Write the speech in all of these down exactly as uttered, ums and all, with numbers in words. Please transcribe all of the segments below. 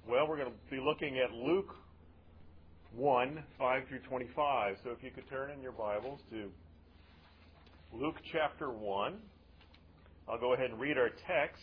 Well, we're going to be looking at Luke one, five through twenty-five. So if you could turn in your Bibles to Luke chapter one. I'll go ahead and read our text.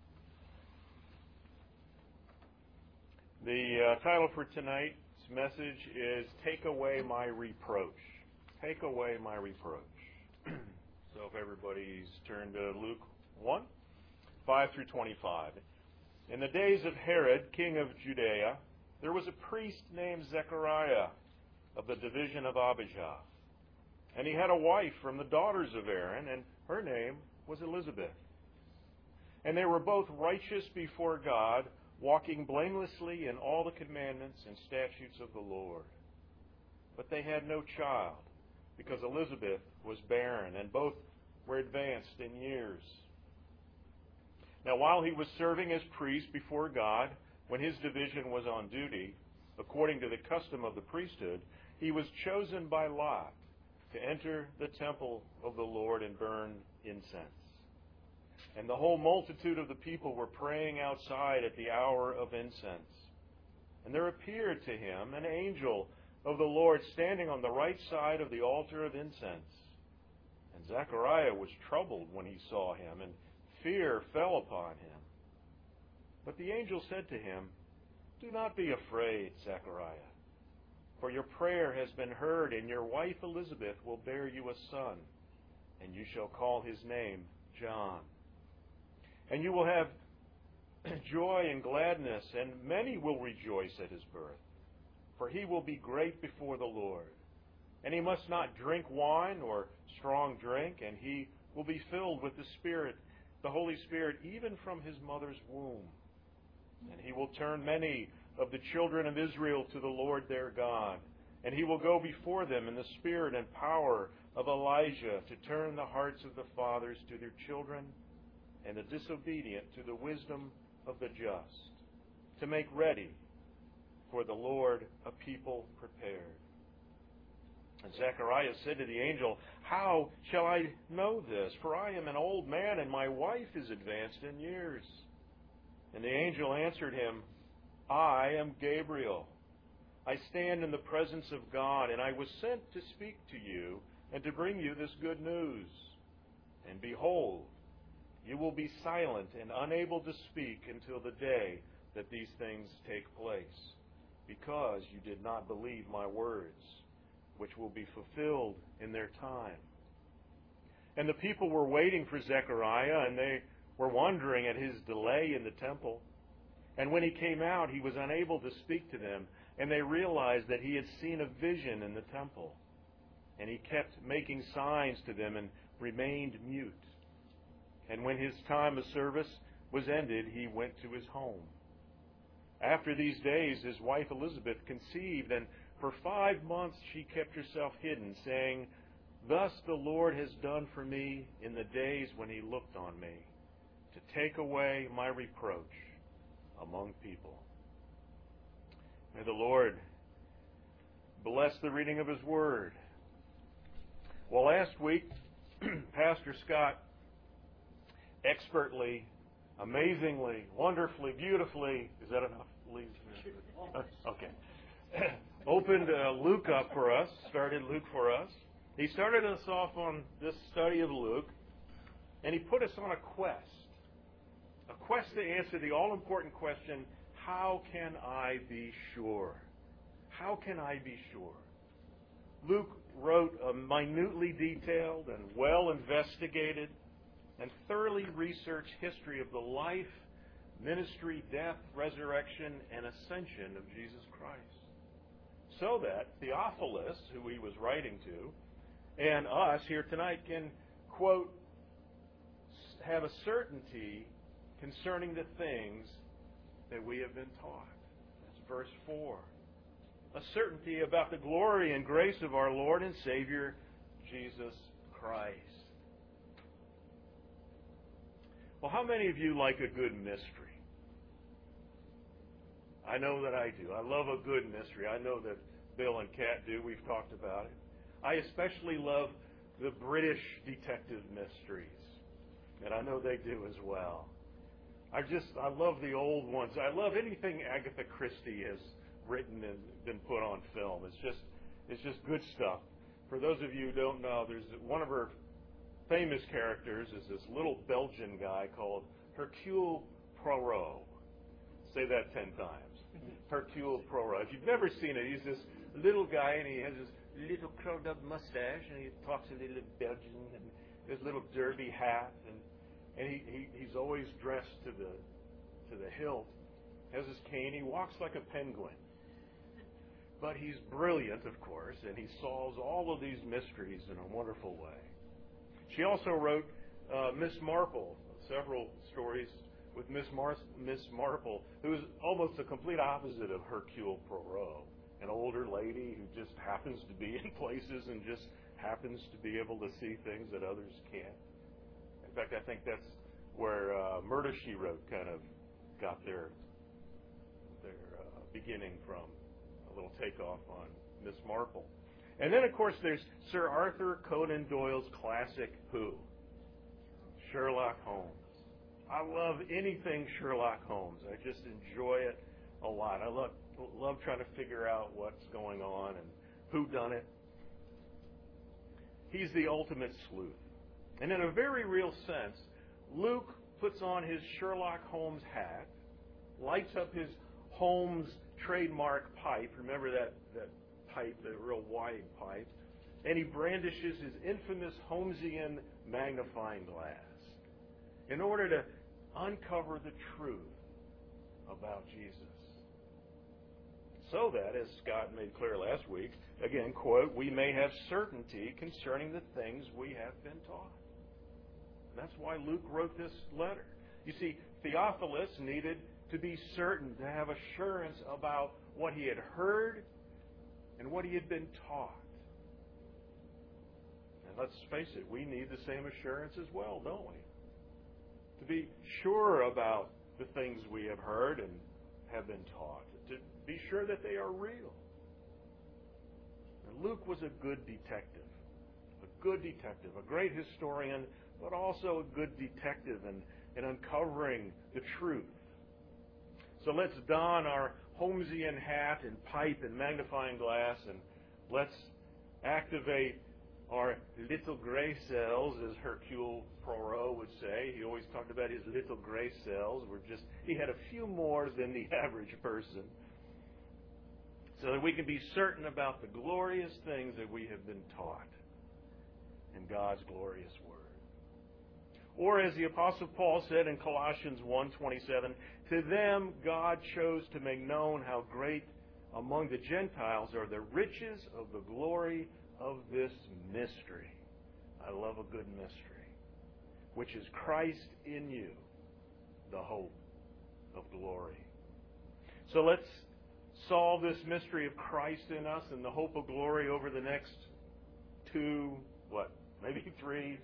The uh, title for tonight's message is Take Away My Reproach. Take Away My Reproach. So if everybody's turned to Luke one, five through twenty-five. In the days of Herod, king of Judea, there was a priest named Zechariah of the division of Abijah. And he had a wife from the daughters of Aaron, and her name was Elizabeth. And they were both righteous before God, walking blamelessly in all the commandments and statutes of the Lord. But they had no child, because Elizabeth was barren, and both were advanced in years. Now, while he was serving as priest before God, when his division was on duty, according to the custom of the priesthood, he was chosen by lot to enter the temple of the Lord and burn incense. And the whole multitude of the people were praying outside at the hour of incense. And there appeared to him an angel of the Lord standing on the right side of the altar of incense. And Zechariah was troubled when he saw him, and fear fell upon him. But the angel said to him, "Do not be afraid, Zechariah, for your prayer has been heard, and your wife Elizabeth will bear you a son, and you shall call his name John. And you will have joy and gladness, and many will rejoice at his birth, for he will be great before the Lord. And he must not drink wine or strong drink, and he will be filled with the Spirit, the Holy Spirit, even from his mother's womb. And he will turn many of the children of Israel to the Lord their God. And he will go before them in the spirit and power of Elijah, to turn the hearts of the fathers to their children, and the disobedient to the wisdom of the just, to make ready for the Lord a people prepared." And Zechariah said to the angel, "How shall I know this? For I am an old man, and my wife is advanced in years." And the angel answered him, "I am Gabriel. I stand in the presence of God, and I was sent to speak to you and to bring you this good news. And behold, you will be silent and unable to speak until the day that these things take place, because you did not believe my words, which will be fulfilled in their time." And the people were waiting for Zechariah, and they were wondering at his delay in the temple. And when he came out, he was unable to speak to them, and they realized that he had seen a vision in the temple. And he kept making signs to them and remained mute. And when his time of service was ended, he went to his home. After these days, his wife Elizabeth conceived, and for five months she kept herself hidden, saying, "Thus the Lord has done for me in the days when he looked on me, to take away my reproach among people." May the Lord bless the reading of his word. Well, last week, Pastor Scott expertly, amazingly, wonderfully, beautifully, is that enough? Leave. Okay. Opened uh, Luke up for us, started Luke for us. He started us off on this study of Luke, and he put us on a quest. A quest to answer the all-important question, how can I be sure? How can I be sure? Luke wrote a minutely detailed and well-investigated and thoroughly researched history of the life, ministry, death, resurrection, and ascension of Jesus Christ, so that Theophilus, who he was writing to, and us here tonight can, quote, have a certainty concerning the things that we have been taught. That's verse four. A certainty about the glory and grace of our Lord and Savior, Jesus Christ. Well, how many of you like a good mystery? I know that I do. I love a good mystery. I know that Bill and Kat do. We've talked about it. I especially love the British detective mysteries, and I know they do as well. I just, I love the old ones. I love anything Agatha Christie has written and been put on film. It's just, it's just good stuff. For those of you who don't know, there's one of her famous characters is this little Belgian guy called Hercule Poirot. Say that ten times. Hercule Poirot. If you've never seen it, he's this little guy and he has this little curled up mustache and he talks a little Belgian and his little derby hat and and he, he he's always dressed to the to the hilt. Has his cane. He walks like a penguin. But he's brilliant, of course, and he solves all of these mysteries in a wonderful way. She also wrote uh, Miss Marple, several stories with Miss Mar- Miss Marple, who is almost the complete opposite of Hercule Poirot, an older lady who just happens to be in places and just happens to be able to see things that others can't. In fact, I think that's where uh, Murder, She Wrote kind of got their their uh, beginning from, a little takeoff on Miss Marple. And then, of course, there's Sir Arthur Conan Doyle's classic Who? Sherlock Holmes. I love anything Sherlock Holmes. I just enjoy it a lot. I love love trying to figure out what's going on and who done it. He's the ultimate sleuth. And in a very real sense, Luke puts on his Sherlock Holmes hat, lights up his Holmes trademark pipe. Remember that, that pipe, the real wide pipe. And he brandishes his infamous Holmesian magnifying glass in order to uncover the truth about Jesus. So that, as Scott made clear last week, again, quote, we may have certainty concerning the things we have been taught. That's why Luke wrote this letter. You see, Theophilus needed to be certain, to have assurance about what he had heard and what he had been taught. And let's face it, we need the same assurance as well, don't we? To be sure about the things we have heard and have been taught. To be sure that they are real. And Luke was a good detective. A good detective. A great historian, but also a good detective in, in uncovering the truth. So let's don our Holmesian hat and pipe and magnifying glass and let's activate our little gray cells, as Hercule Poirot would say. He always talked about his little gray cells. We're just, he had a few more than the average person. So that we can be certain about the glorious things that we have been taught in God's glorious Word. Or as the Apostle Paul said in Colossians one twenty-seven, to them God chose to make known how great among the Gentiles are the riches of the glory of this mystery. I love a good mystery. Which is Christ in you, the hope of glory. So let's solve this mystery of Christ in us and the hope of glory over the next two, what, maybe three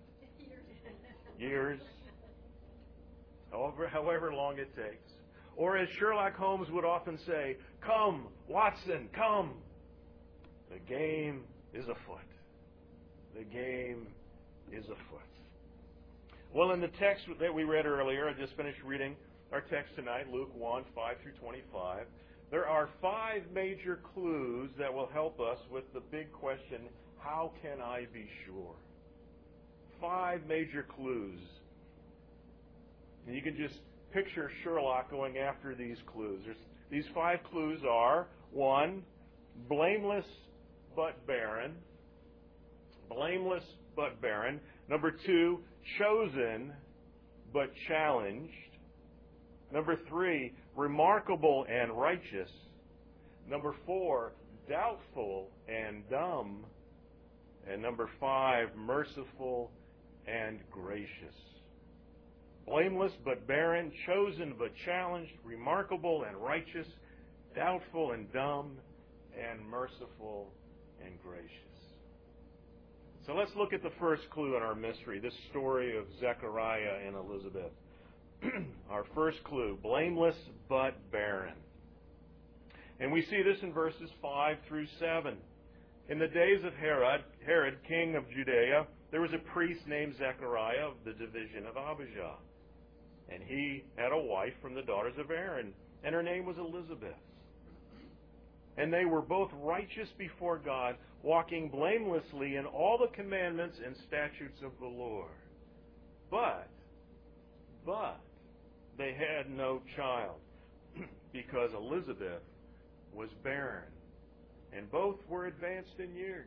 years, however, however long it takes. Or as Sherlock Holmes would often say, come, Watson, come. The game is afoot. The game is afoot. Well, in the text that we read earlier, I just finished reading our text tonight, Luke one, five through twenty-five. There are five major clues that will help us with the big question, how can I be sure? Five major clues. And you can just picture Sherlock going after these clues. There's, these five clues are, one, blameless but barren. Blameless but barren. Number two, chosen but challenged. Number three, remarkable and righteous. Number four, doubtful and dumb. And number five, merciful and gracious. Blameless but barren, chosen but challenged, remarkable and righteous, doubtful and dumb, and merciful and gracious. So let's look at the first clue in our mystery, this story of Zechariah and Elizabeth. Our first clue, blameless but barren. And we see this in verses five through seven. In the days of Herod, Herod, king of Judea, there was a priest named Zechariah of the division of Abijah. And he had a wife from the daughters of Aaron, and her name was Elizabeth. And they were both righteous before God, walking blamelessly in all the commandments and statutes of the Lord. But, but, they had no child, because Elizabeth was barren, and both were advanced in years.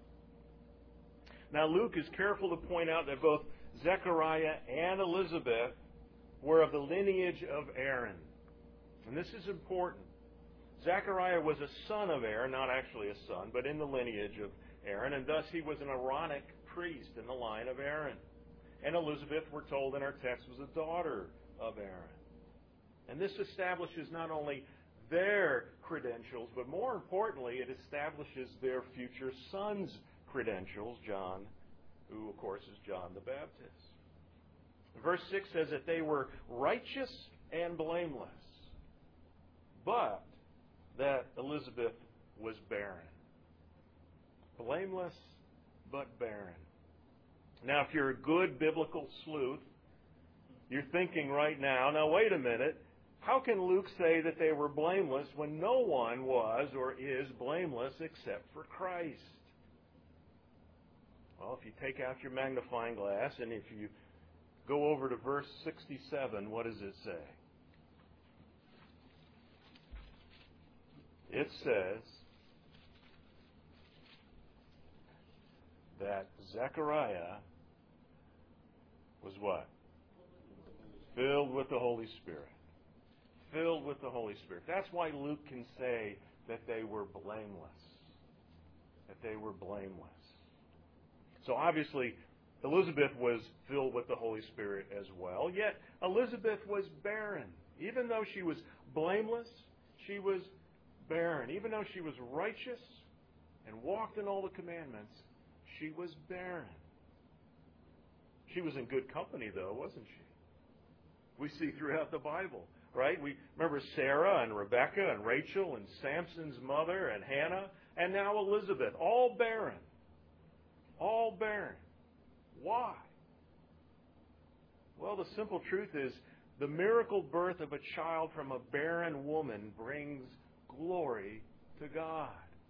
Now Luke is careful to point out that both Zechariah and Elizabeth were of the lineage of Aaron. And this is important. Zechariah was a son of Aaron, not actually a son, but in the lineage of Aaron, and thus he was an Aaronic priest in the line of Aaron. And Elizabeth, we're told in our text, was a daughter of Aaron. And this establishes not only their credentials, but more importantly, it establishes their future son's credentials, John, who of course is John the Baptist. Verse six says that they were righteous and blameless, but that Elizabeth was barren. Blameless, but barren. Now, if you're a good biblical sleuth, you're thinking right now, now wait a minute, how can Luke say that they were blameless when no one was or is blameless except for Christ? Well, if you take out your magnifying glass and if you go over to verse sixty-seven, what does it say? It says that Zechariah was what? Filled with the Holy Spirit. Filled with the Holy Spirit. That's why Luke can say that they were blameless. That they were blameless. So obviously, Elizabeth was filled with the Holy Spirit as well. Yet, Elizabeth was barren. Even though she was blameless, she was barren. Even though she was righteous and walked in all the commandments, she was barren. She was in good company, though, wasn't she? We see throughout the Bible, right? We remember Sarah and Rebecca and Rachel and Samson's mother and Hannah, and now Elizabeth, all barren. All barren. Why? Well, the simple truth is the miracle birth of a child from a barren woman brings glory to God.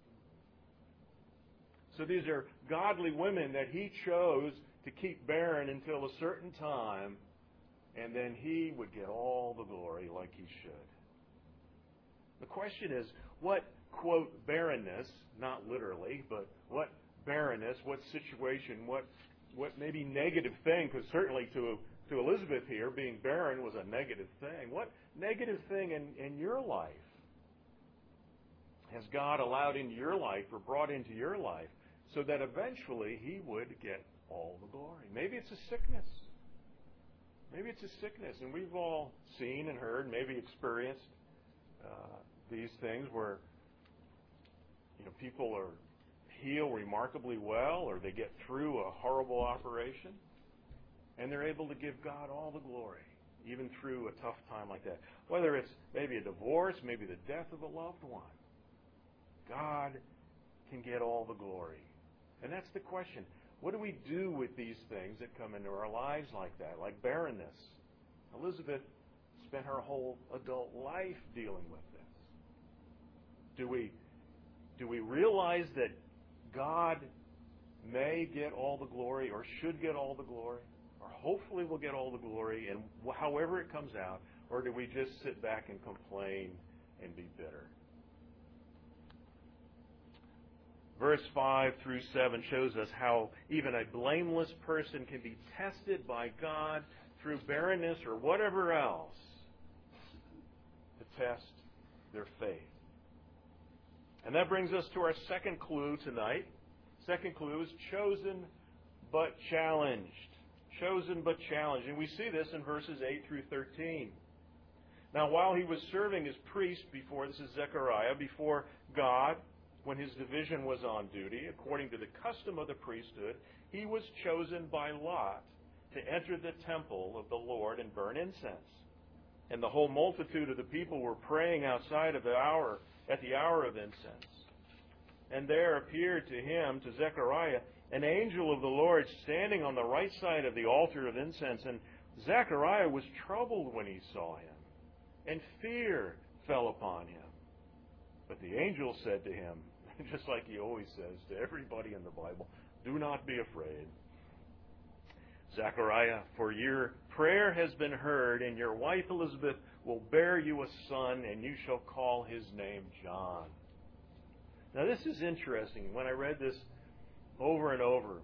So these are godly women that he chose to keep barren until a certain time, and then he would get all the glory like he should. The question is, what, quote, barrenness, not literally, but what barrenness, what situation, what what maybe negative thing, because certainly to to Elizabeth here, being barren was a negative thing. What negative thing in, in your life has God allowed into your life or brought into your life so that eventually he would get all the glory? Maybe it's a sickness. Maybe it's a sickness, and we've all seen and heard, maybe experienced uh, these things where you know people are heal remarkably well, or they get through a horrible operation, and they're able to give God all the glory, even through a tough time like that. Whether it's maybe a divorce, maybe the death of a loved one, God can get all the glory. And that's the question. What do we do with these things that come into our lives like that, like barrenness? Elizabeth spent her whole adult life dealing with this. Do we, do we realize that God may get all the glory, or should get all the glory, or hopefully will get all the glory, and however it comes out, or do we just sit back and complain and be bitter? Verse five through seven shows us how even a blameless person can be tested by God through barrenness or whatever else to test their faith. And that brings us to our second clue tonight. Second clue is chosen but challenged. Chosen but challenged. And we see this in verses eight through thirteen. Now, while he was serving as priest before, this is Zechariah, before God, when his division was on duty, according to the custom of the priesthood, he was chosen by lot to enter the temple of the Lord and burn incense. And the whole multitude of the people were praying outside of the hour, at the hour of incense. And there appeared to him, to Zechariah, an angel of the Lord standing on the right side of the altar of incense. And Zechariah was troubled when he saw him, and fear fell upon him. But the angel said to him, just like he always says to everybody in the Bible, do not be afraid. Zechariah, for your prayer has been heard, and your wife Elizabeth will bear you a son, and you shall call his name John. Now this is interesting. When I read this over and over,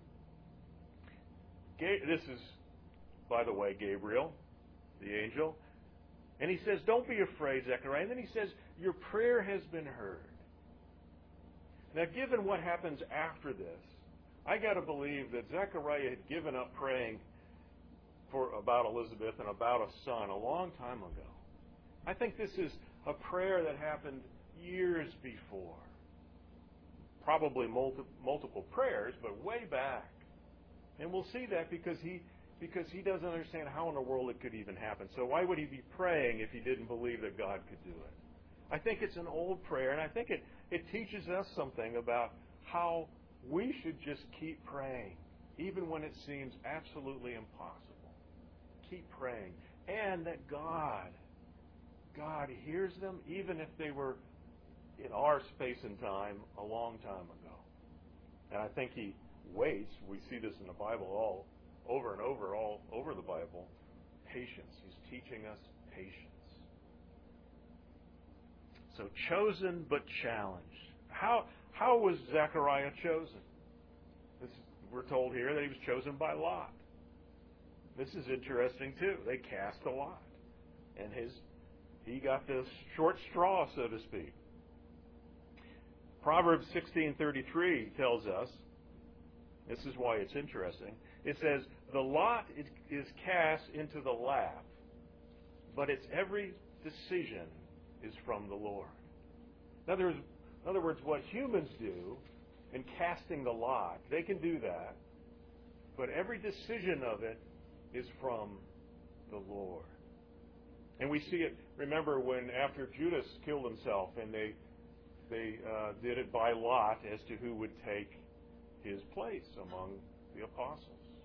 this is, by the way, Gabriel, the angel. And he says, don't be afraid, Zechariah. And then he says, your prayer has been heard. Now, given what happens after this, I got to believe that Zechariah had given up praying for about Elizabeth and about a son a long time ago. I think this is a prayer that happened years before. Probably multi- multiple prayers, but way back. And we'll see that because he because he doesn't understand how in the world it could even happen. So why would he be praying if he didn't believe that God could do it? I think it's an old prayer, and I think it, it teaches us something about how we should just keep praying, even when it seems absolutely impossible. Keep praying. And that God, God hears them, even if they were in our space and time a long time ago. And I think he waits. We see this in the Bible all over and over, all over the Bible. Patience. He's teaching us patience. So chosen but challenged. How how was Zechariah chosen? This is, we're told here that he was chosen by Lot. This is interesting too. They cast a lot, and his he got the short straw, so to speak. Proverbs sixteen thirty-three tells us. This is why it's interesting. It says, the lot is cast into the lap, but its every decision is from the Lord. In other words, in other words, what humans do in casting the lot, they can do that, but every decision of it is from the Lord. And we see it, remember, when after Judas killed himself, and they, they uh, did it by lot as to who would take his place among the apostles.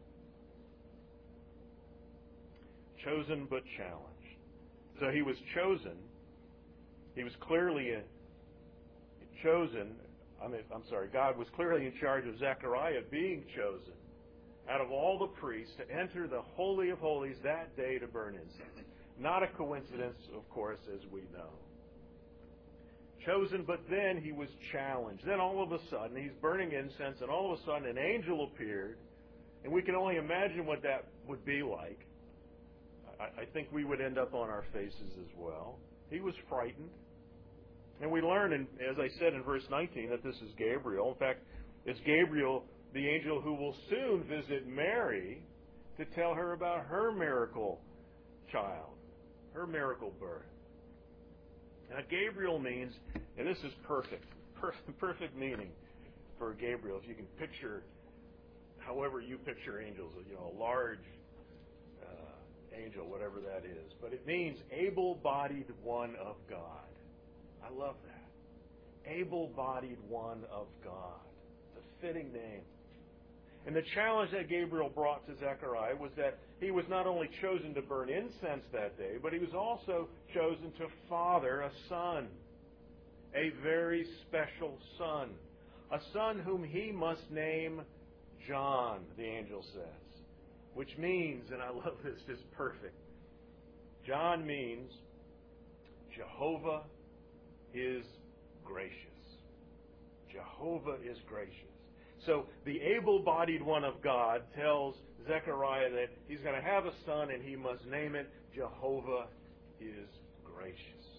Chosen but challenged. So he was chosen. He was clearly a, chosen. I mean, I'm sorry. God was clearly in charge of Zechariah being chosen out of all the priests to enter the Holy of Holies that day to burn incense. Not a coincidence, of course, as we know. Chosen, but then he was challenged. Then all of a sudden, he's burning incense, and all of a sudden an angel appeared, and we can only imagine what that would be like. I, I think we would end up on our faces as well. He was frightened. And we learn, in, as I said in verse nineteen, that this is Gabriel. In fact, it's Gabriel, the angel who will soon visit Mary to tell her about her miracle child, her miracle birth. Now, Gabriel means, and this is perfect, perfect, perfect meaning for Gabriel. If you can picture, however you picture angels, you know, a large uh, angel, whatever that is. But it means able-bodied one of God. I love that. Able-bodied one of God. It's a fitting name. And the challenge that Gabriel brought to Zechariah was that he was not only chosen to burn incense that day, but he was also chosen to father a son. A very special son. A son whom he must name John, the angel says. Which means, and I love this, just perfect. John means Jehovah is gracious. Jehovah is gracious. So the able-bodied one of God tells Zechariah that he's going to have a son and he must name it Jehovah is gracious.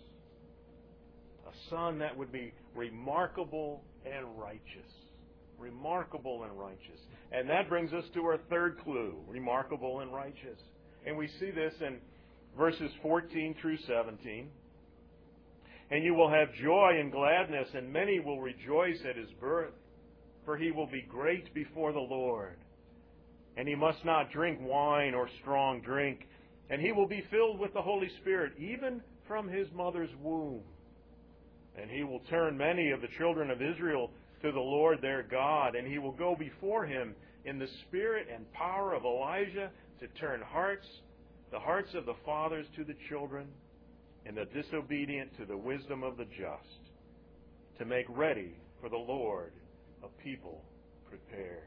A son that would be remarkable and righteous. Remarkable and righteous. And that brings us to our third clue, remarkable and righteous. And we see this in verses fourteen through seventeen. And you will have joy and gladness, and many will rejoice at his birth. For he will be great before the Lord. And he must not drink wine or strong drink. And he will be filled with the Holy Spirit, even from his mother's womb. And he will turn many of the children of Israel to the Lord their God. And he will go before him in the spirit and power of Elijah to turn hearts the hearts of the fathers to the children, and the disobedient to the wisdom of the just, to make ready for the Lord a people prepared.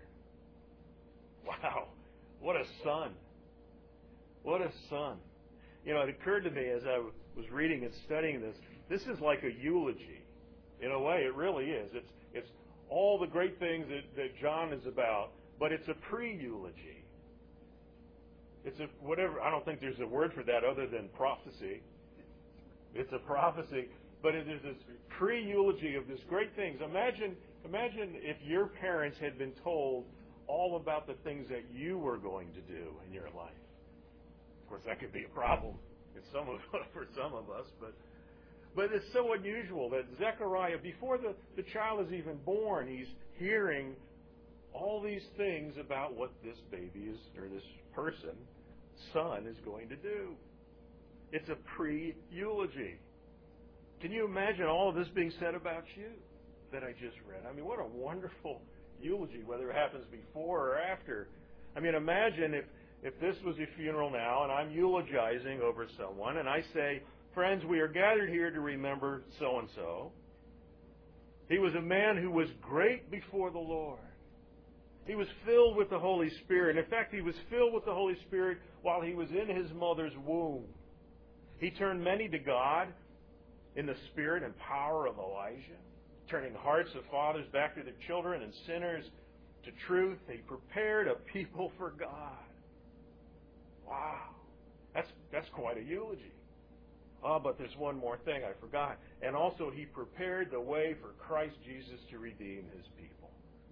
Wow, what a son. What a son. You know, it occurred to me as I was reading and studying this, this is like a eulogy. In a way, it really is. It's it's all the great things that, that John is about, but it's a pre-eulogy. It's a whatever, I don't think there's a word for that other than prophecy. It's a prophecy, but it is this pre-eulogy of this great things. Imagine, imagine if your parents had been told all about the things that you were going to do in your life. Of course, that could be a problem in some of, for some of us, but but it's so unusual that Zechariah, before the, the child is even born, he's hearing all these things about what this baby is, or this person, son, is going to do. It's a pre-eulogy. Can you imagine all of this being said about you that I just read? I mean, what a wonderful eulogy, whether it happens before or after. I mean, imagine if, if this was a funeral now and I'm eulogizing over someone and I say, friends, we are gathered here to remember so-and-so. He was a man who was great before the Lord. He was filled with the Holy Spirit. In fact, he was filled with the Holy Spirit while he was in his mother's womb. He turned many to God in the spirit and power of Elijah, turning hearts of fathers back to their children and sinners to truth. He prepared a people for God. Wow. That's, that's quite a eulogy. Oh, but there's one more thing I forgot. And also, he prepared the way for Christ Jesus to redeem his people.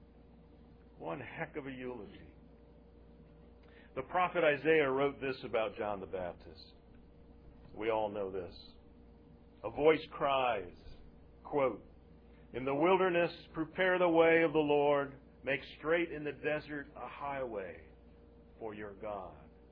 One heck of a eulogy. The prophet Isaiah wrote this about John the Baptist. We all know this. A voice cries, quote, "In the wilderness, prepare the way of the Lord. Make straight in the desert a highway for your God."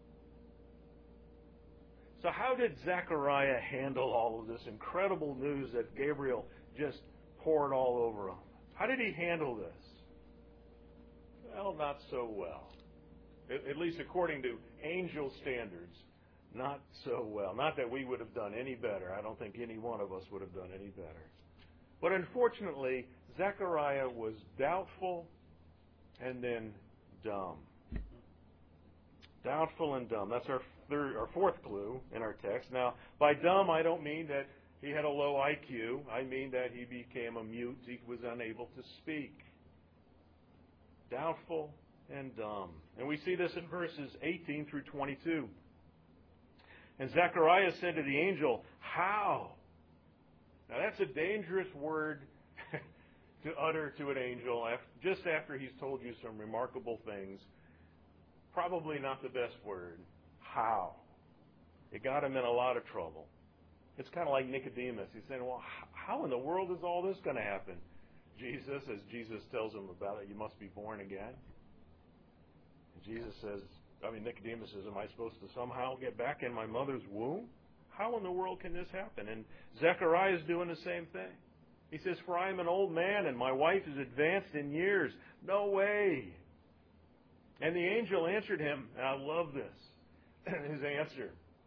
So how did Zechariah handle all of this incredible news that Gabriel just poured all over him? How did he handle this? Well, not so well. At least according to angel standards, not so well. Not that we would have done any better. I don't think any one of us would have done any better. But unfortunately, Zechariah was doubtful and then dumb. Doubtful and dumb. That's our third, our fourth clue in our text. Now, by dumb, I don't mean that he had a low I Q. I mean that he became a mute. He was unable to speak. Doubtful and dumb. And we see this in verses eighteen through twenty-two. And Zechariah said to the angel, "How?" Now that's a dangerous word to utter to an angel after, just after he's told you some remarkable things. Probably not the best word. How? It got him in a lot of trouble. It's kind of like Nicodemus. He's saying, well, how in the world is all this going to happen? Jesus, as Jesus tells him about it, you must be born again. And Jesus says, I mean, Nicodemus says, am I supposed to somehow get back in my mother's womb? How in the world can this happen? And Zechariah is doing the same thing. He says, for I am an old man and my wife is advanced in years. No way. And the angel answered him, and I love this, his answer,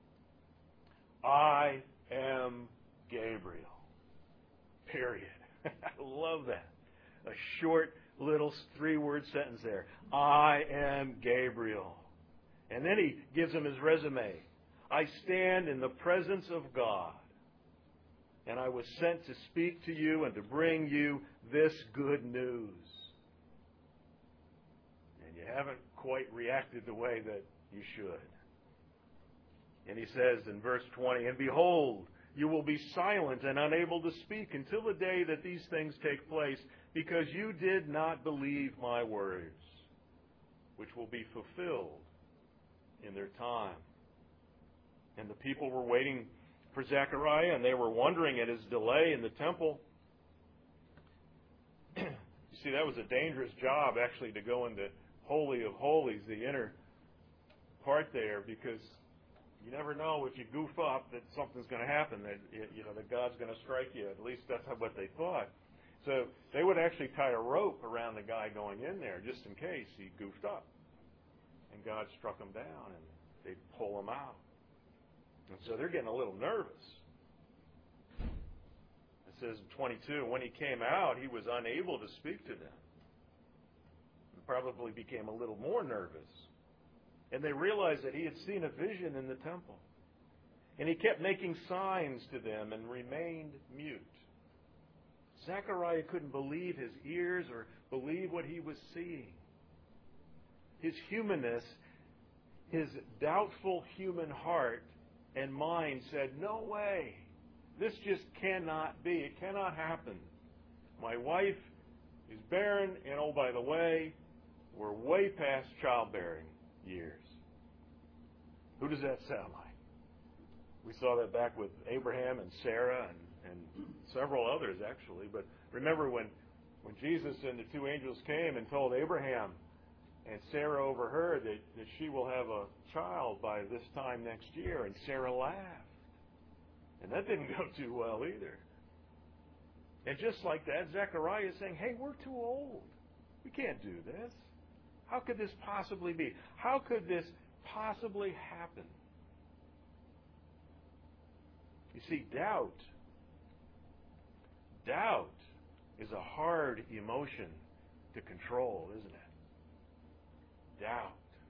I am Gabriel. Period. I love that. A short little three-word sentence there. I am Gabriel. And then he gives him his resume. I stand in the presence of God, and I was sent to speak to you and to bring you this good news. And you haven't quite reacted the way that you should. And he says in verse twenty, and behold, you will be silent and unable to speak until the day that these things take place, because you did not believe my words, which will be fulfilled in their time. And the people were waiting for Zechariah, and they were wondering at his delay in the temple. You see, that was a dangerous job, actually, to go into Holy of Holies, the inner part there, because you never know if you goof up that something's going to happen, that you know that God's going to strike you. At least that's what they thought. So they would actually tie a rope around the guy going in there just in case he goofed up. And God struck him down, and they'd pull him out. And so they're getting a little nervous. It says in twenty-two, when he came out, he was unable to speak to them. And probably became a little more nervous. And they realized that he had seen a vision in the temple. And he kept making signs to them and remained mute. Zechariah couldn't believe his ears or believe what he was seeing. His humanness, his doubtful human heart and mind said, no way. This just cannot be. It cannot happen. My wife is barren, and oh, by the way, we're way past childbearing years. Who does that sound like? We saw that back with Abraham and Sarah and, and several others, actually. But remember when, when Jesus and the two angels came and told Abraham, and Sarah overheard that, that she will have a child by this time next year, and Sarah laughed. And that didn't go too well either. And just like that, Zechariah is saying, hey, we're too old. We can't do this. How could this possibly be? How could this possibly happen? You see, doubt, doubt is a hard emotion to control, isn't it? Doubt.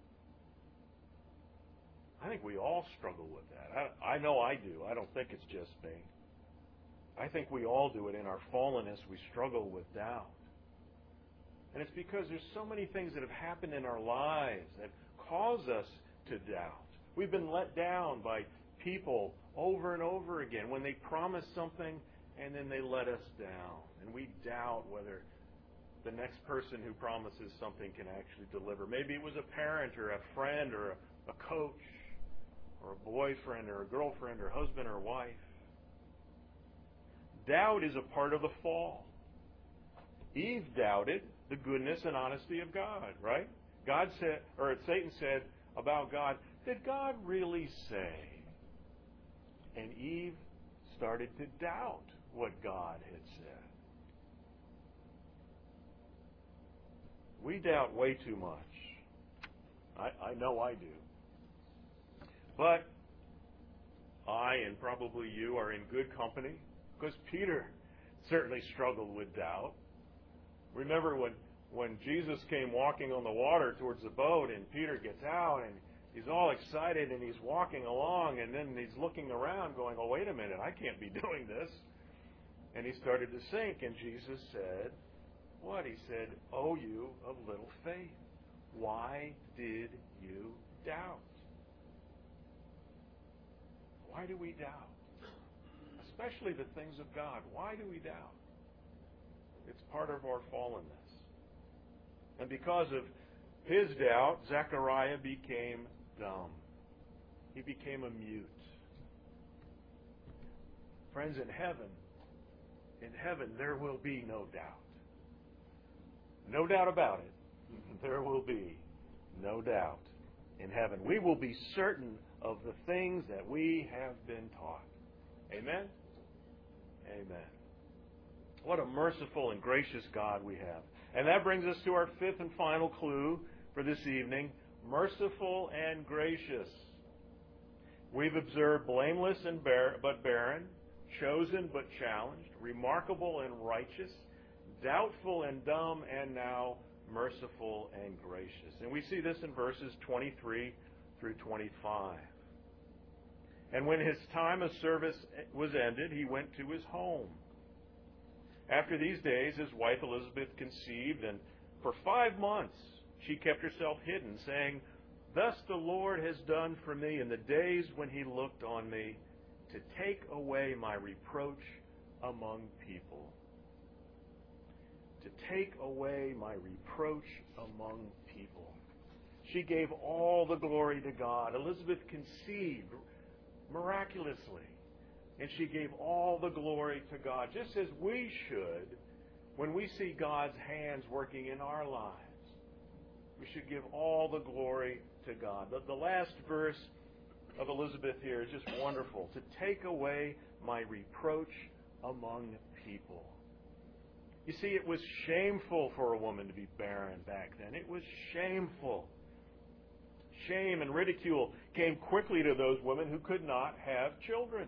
I think we all struggle with that. I, I know I do. I don't think it's just me. I think we all do it in our fallenness. We struggle with doubt. And it's because there's so many things that have happened in our lives that cause us to doubt. We've been let down by people over and over again when they promise something and then they let us down. And we doubt whether the next person who promises something can actually deliver. Maybe it was a parent or a friend or a, a coach or a boyfriend or a girlfriend or husband or wife. Doubt is a part of the fall. Eve doubted the goodness and honesty of God, right? God said, or Satan said about God, did God really say? And Eve started to doubt what God had said. We doubt way too much. I, I know I do. But I, and probably you, are in good company, because Peter certainly struggled with doubt. Remember when, when Jesus came walking on the water towards the boat, and Peter gets out, and he's all excited, and he's walking along, and then he's looking around going, oh, wait a minute, I can't be doing this. And he started to sink, and Jesus said, what? He said, oh, you of little faith, why did you doubt? Why do we doubt? Especially the things of God. Why do we doubt? It's part of our fallenness. And because of his doubt, Zechariah became dumb. He became a mute. Friends, in heaven, in heaven there will be no doubt. No doubt about it. There will be no doubt in heaven. We will be certain of the things that we have been taught. Amen? Amen. What a merciful and gracious God we have. And that brings us to our fifth and final clue for this evening. Merciful and gracious. We've observed blameless and bar- but barren, chosen but challenged, remarkable and righteous, doubtful and dumb, and now merciful and gracious. And we see this in verses twenty-three through twenty-five. And when his time of service was ended, he went to his home. After these days, his wife Elizabeth conceived, and for five months she kept herself hidden, saying, thus the Lord has done for me in the days when he looked on me, to take away my reproach among people. To take away my reproach among people. She gave all the glory to God. Elizabeth conceived miraculously. And she gave all the glory to God, just as we should when we see God's hands working in our lives. We should give all the glory to God. The, the last verse of Elizabeth here is just wonderful. To take away my reproach among people. You see, it was shameful for a woman to be barren back then. It was shameful. shame and ridicule came quickly to those women who could not have children.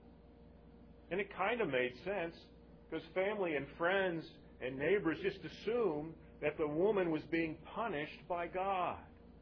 And it kind of made sense, because family and friends and neighbors just assumed that the woman was being punished by God.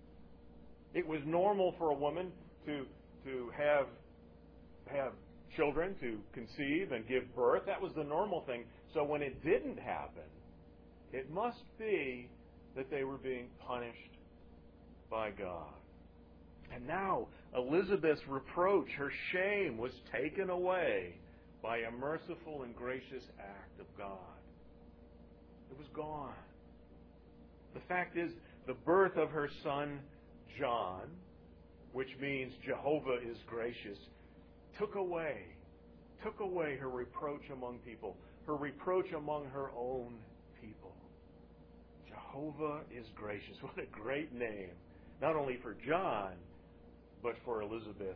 It was normal for a woman to to have have children, to conceive and give birth. That was the normal thing. So when it didn't happen, it must be that they were being punished by God. And now Elizabeth's reproach, her shame, was taken away by a merciful and gracious act of God. It was gone. The fact is, the birth of her son, John, which means Jehovah is gracious, took away, took away her reproach among people, her reproach among her own people. Jehovah is gracious. What a great name. Not only for John, but for Elizabeth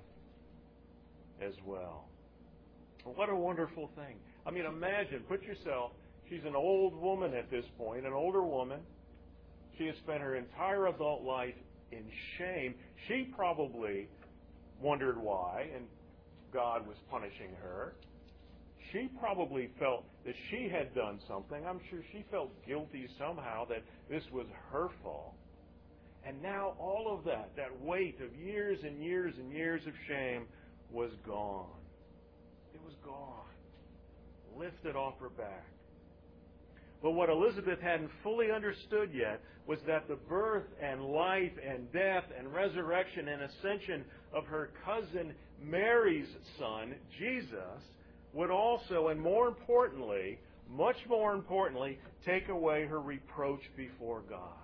as well. What a wonderful thing. I mean, imagine, put yourself, she's an old woman at this point, an older woman. She has spent her entire adult life in shame. She probably wondered why, and God was punishing her. She probably felt that she had done something. I'm sure she felt guilty somehow that this was her fault. And now all of that, that weight of years and years and years of shame was gone. It was gone. Lifted off her back. But what Elizabeth hadn't fully understood yet was that the birth and life and death and resurrection and ascension of her cousin Mary's son, Jesus, would also, and more importantly, much more importantly, take away her reproach before God.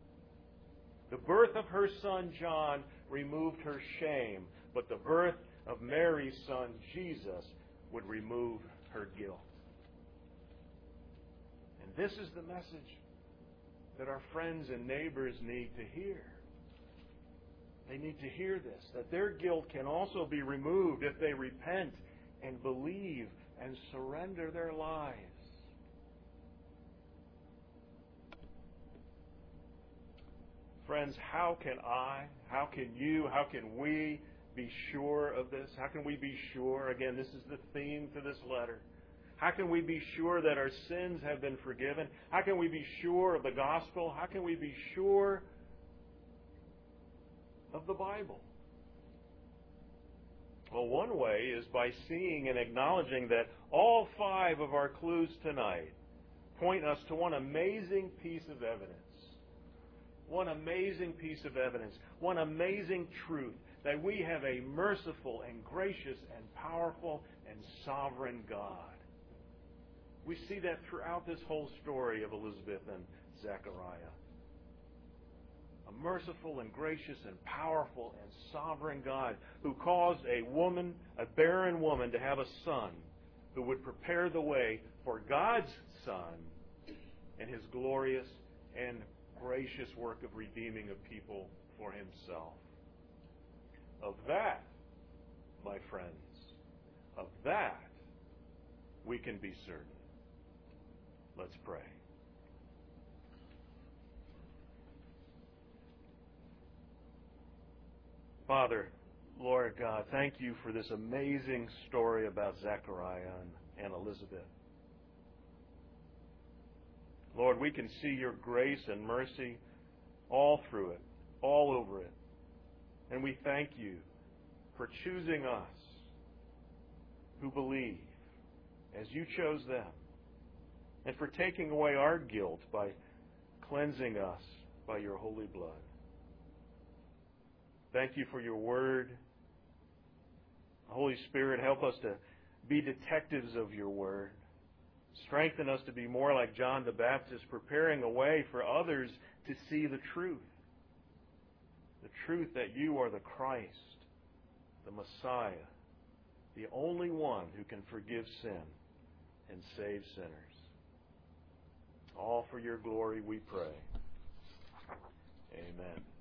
The birth of her son John removed her shame, but the birth of Mary's son Jesus would remove her guilt. And this is the message that our friends and neighbors need to hear. They need to hear this, that their guilt can also be removed if they repent and believe and surrender their lives. Friends, how can I, how can you, how can we be sure of this? How can we be sure? Again, this is the theme to this letter. How can we be sure that our sins have been forgiven? How can we be sure of the gospel? How can we be sure of the Bible? Well, one way is by seeing and acknowledging that all five of our clues tonight point us to one amazing piece of evidence. One amazing piece of evidence. One amazing truth. That we have a merciful and gracious and powerful and sovereign God. We see that throughout this whole story of Elizabeth and Zechariah. A merciful and gracious and powerful and sovereign God who caused a woman, a barren woman, to have a son who would prepare the way for God's Son and His glorious and gracious work of redeeming a people for Himself. Of that, my friends, of that we can be certain. Let's pray. Father, Lord God, thank you for this amazing story about Zechariah and, and Elizabeth. Lord, we can see your grace and mercy all through it, all over it. And we thank you for choosing us who believe as you chose them, and for taking away our guilt by cleansing us by your holy blood. Thank you for your word. Holy Spirit, help us to be detectives of your word. Strengthen us to be more like John the Baptist, preparing a way for others to see the truth. The truth that you are the Christ, the Messiah, the only one who can forgive sin and save sinners. All for your glory we pray. Amen.